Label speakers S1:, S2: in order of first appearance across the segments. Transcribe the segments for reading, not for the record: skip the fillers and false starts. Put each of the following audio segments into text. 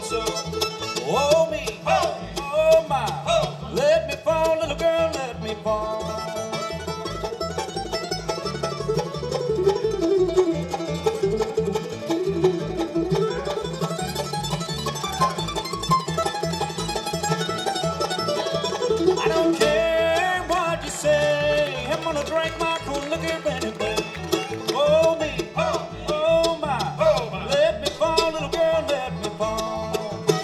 S1: so. Oh me, oh my, let me fall, little girl, let me fall. I don't care what you say, I'm gonna drink my cool liquor anyway. Oh me, oh my, let me fall, little girl, let me fall.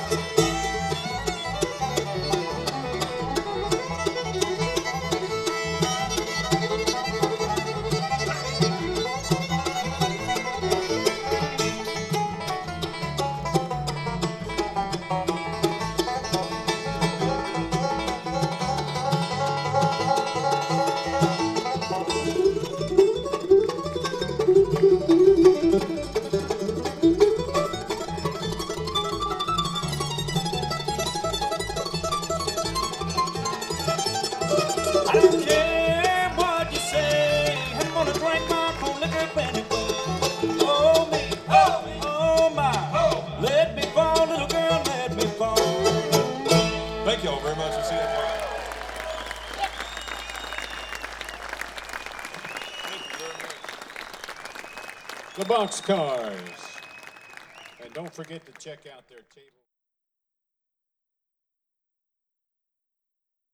S1: I don't care what you say, I'm gonna drink my cool liquor anyway. Oh me, oh my, let me fall, little girl, let me fall.
S2: Thank you all very much. We'll see you tomorrow. Thank you very much.
S3: The Boxcars. And don't forget to check out their table.